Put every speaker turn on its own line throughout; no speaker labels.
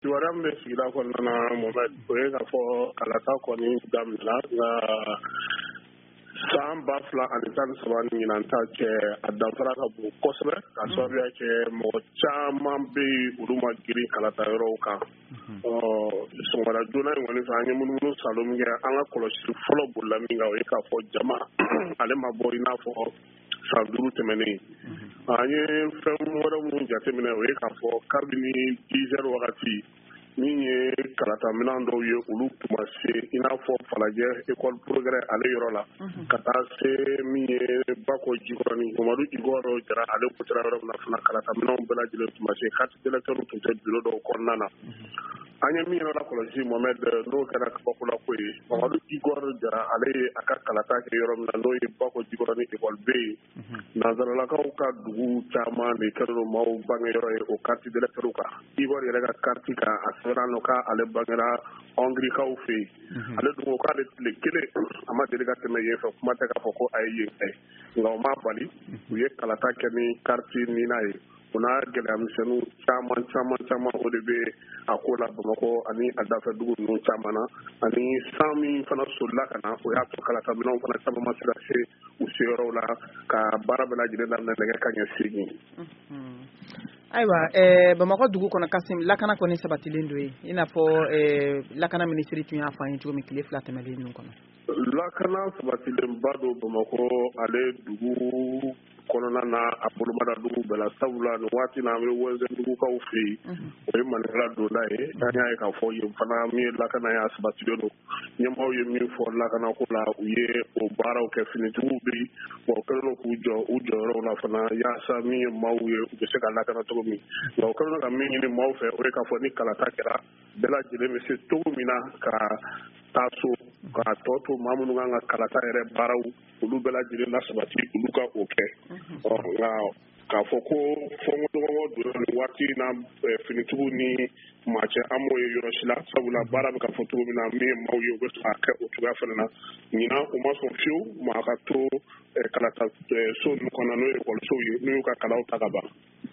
kibaruya min bɛ sigida kɔnɔna na Mohamed o ye k'a fɔ kalata kɔni daminɛna nka san 2013 ni ɲinan ta cɛ a danfara ka bon kosɛbɛ ka sababuya kɛ mɔgɔ caman bɛ olu ma girin kalata yɔrɔw kan sɔgɔmada joona in kɔni fɛ an ye munumunu salon min kɛ an ka kɔlɔsili fɔlɔ bolila min kan o ye k'a fɔ jama ale ma bɔ i n'a fɔ san 5 tɛmɛnen an ye fɛn wɛrɛ minnu jateminɛ o ye k'a fɔ kabini 10 heures wagati min ye kalata minɛn dɔw ye olu tun ma se i n'a fɔ Falajɛ école progrès ale yɔrɔ la ka taa se min ye Bako Jikɔrɔni Mamadu Jikɔrɔ Jara ale kutera yɔrɔ min na fana kalata minɛnw bɛɛ lajɛlen tun ma se carte d'électeur tun tɛ bureau dɔw kɔnɔna na an ye min yɛrɛ lakɔlɔsi Mohamed n'o kɛra kabakula ko ye Mamadu Jikɔrɔ Jara ale ye a ka kalata kɛ yɔrɔ min na n'o ye Bako Jikɔrɔni école B ye nanzaralakaw ka dugu caman de kɛlen don maaw bangeyɔrɔ ye o carte d'électeur kan Jikɔrɔ yɛrɛ ka carte kan a sɛbɛnna nɔ k'ale bangera Hɔngrikaw fɛ yen ale dun ko k'ale tile kelen a ma deli ka tɛmɛ yen fɛ kuma tɛ k'a fɔ ko a ye yen kɛ nka o ma bali u ye kalata kɛ ni carte nina ye o n'a gɛlɛyamisɛnninw caman o de bɛ a ko la Bamakɔ ani a dafɛ dugu ninnu caman na ani san min fana solila ka na o y'a to kalata minɛnw fana caman ma se ka se u seyɔrɔw la ka baara bɛɛ lajɛlen daminɛ nɛgɛ kanɲɛ 8
ayiwa Bamakɔ dugu kɔnɔ Kasim lakana kɔni sabatilen don ye i n'a fɔ lakana minisiri tun y'a fɔ an ye cogo min tile 2 tɛmɛlen ninnu kɔnɔ
lakana sabatilenba don Bamakɔ ale dugu kɔnɔna na a bolomada dugu bɛɛ la sabula nin waati na an bɛ Wɛnzɛndugukaw fɛ yen o ye maninkala donda ye an y'a ye k'a fɔ yen fana min ye lakana y'a sabatilen don ɲɛmɔgɔw ye min fɔ lakanako la u ye o baaraw kɛ finitigiw bɛ yen wa u kɛlen don k'u jɔ u jɔyɔrɔw la fana yaasa min ye maaw ye u bɛ se ka lakana cogo min nka u kɛlen don ka min ɲini maaw fɛ o ye k'a fɔ ni kalata kɛra bɛɛ lajɛlen bɛ se cogo min na ka taa so k'a tɔ to maa minnu kan ka kalata yɛrɛ baaraw olu bɛɛ lajɛlen lasabati olu ka o kɛ nka k'a fɔ ko fɔnkɔdɔgɔkɔ don nin waati na finitigiw ni maa cɛ an m'o ye yɔrɔ si la sabula baara bɛ ka fɔ cogo min na min ye maaw ye u bɛ sɔn k'a kɛ o cogoya fana na ɲinan u ma sɔn fiyewu maa ka to kalata so ninnu kɔnɔ n'o ye ekɔlisow ye n'u y'u ka kalanw ta ka ban.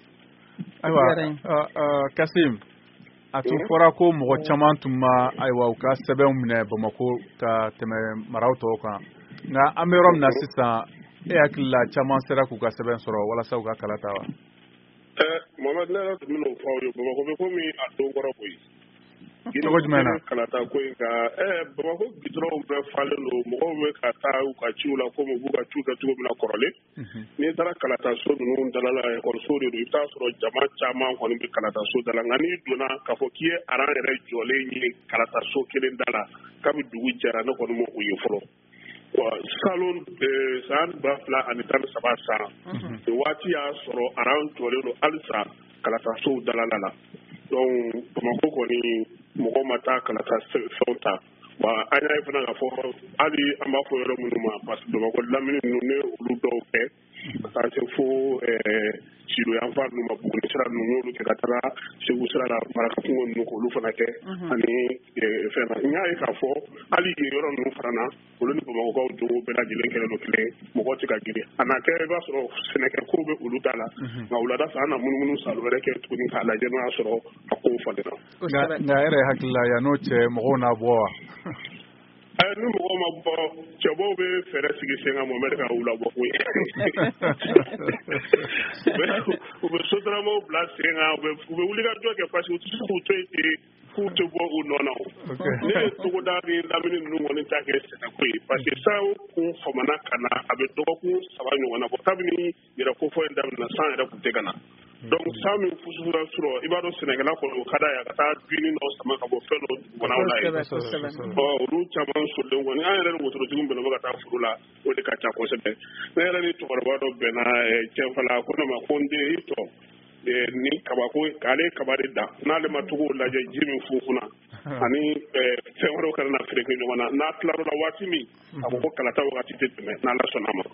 Ayiwa Kasim a tun fɔra ko mɔgɔ caman tun ma ayiwa u ka sɛbɛnw minɛ Bamakɔ ka tɛmɛ maraw tɔw kan nka an bɛ yɔrɔ min na sisan e hakili la caman sera k'u ka sɛbɛn sɔrɔ walasa u ka kalata wa?
Mohamed ne yɛrɛ tun bɛ n'o fɔ aw ye Bamakɔ bɛ komi a don kɔrɔ koyi.
Cogo jumɛn na?
Kalata ko in ka Bamakɔ gidɔrɔnw bɛɛ falen don mɔgɔw bɛ ka taa u ka ciw la komi u b'u ka ciw kɛ cogo min na kɔrɔlen n'i taara kalata so ninnu dalala ekɔliso de don i bɛ taa sɔrɔ jama caman kɔni bɛ kalata so da la nka n'i donna k'a fɔ k'i ye aran yɛrɛ jɔlen ye kalata so kelen da la kabi dugu jɛra ne kɔni m'o ye fɔlɔ salon san 2013 san o waati y'a sɔrɔ aran jɔlen don halisa kalata sow dalala la donc Bamakɔ kɔni mɔgɔ ma taa kalata fɛnw ta wa an y'a ye fana k'a fɔ hali an b'a fɔ yɔrɔ minnu ma parce que Bamakɔ lamini ninnu ne olu dɔw kɛ ka taa se fo Sido yanfan ninnu ma Buguni sira ninnu n'olu kɛ ka taga Segu sira la Marakakungo ninnu k'olu fana kɛ ani fɛn na n y'a ye k'a fɔ hali yen yɔrɔ ninnu fana na olu ni Bamakɔkaw jogo bɛɛ lajɛlen kɛlen don kelen mɔgɔ tɛ ka girin a n'a kɛ i b'a sɔrɔ sɛnɛkɛkow bɛ olu ta la nka wulada fɛ an na munumunu salo wɛrɛ kɛ tuguni k'a lajɛ n'o y'a sɔrɔ a kow falenna.
Nka e yɛrɛ hakili la yan n'o cɛ mɔgɔw n'a bɔ wa?
Ni mɔgɔw ma bɔ cɛbaw bɛ fɛɛrɛ sigi sen kan Mohamed ka u labɔ koyi u bɛ sotaramaw bila sen kan u bɛ wuli ka jɔ kɛ parce que u tɛ se k'u to yen ten k'u tɛ bɔ u nɔ na o ne ye togoda ni lamini ninnu kɔni ta kɛ sɛnɛko ye parce que san kun famana ka na a bɛ dɔgɔkun 3 ɲɔgɔn na bɔ kabini yɛrɛ kofɔ in daminɛ san yɛrɛ kun tɛ ka na donc san min fusufura sɔrɔ i b'a dɔn sɛnɛkɛla kɔni o ka d'a ye a ka taa dumuni dɔ sama ka bɔ fɛn dɔ dugumanaw la ye olu caman solen kɔni an yɛrɛ ni wotorotigiw bɛnna bɛ ka taa furu la o de ka ca kosɛbɛ ne yɛrɛ ni cɛkɔrɔba dɔ bɛnna cɛnfala ko ne ma ko n den i tɔ ni kabako k'ale kaba de da n'ale ma tugu lajɛ ji min funfuna ani fɛn wɛrɛw kana na feere ɲɔgɔn na n'a tilar'o la waati min a ko kalata wagati tɛ tɛmɛ n'Ala sɔnna ma